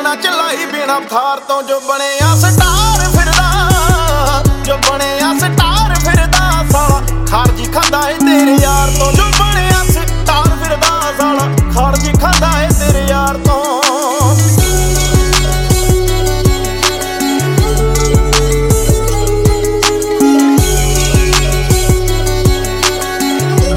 ਨਾ ਚਲਾਈ ਬਿਨਾ ਥਾਰ ਤੋਂ ਜੋ ਬਣਿਆ ਸਟਾਰ ਫਿਰਦਾ, ਜੋ ਬਣਿਆ ਸਟਾਰ ਫਿਰਦਾ ਸਾਲਾ ਖਾਰਜੀ ਖਾਂਦਾ ਏ ਤੇਰੇ ਯਾਰ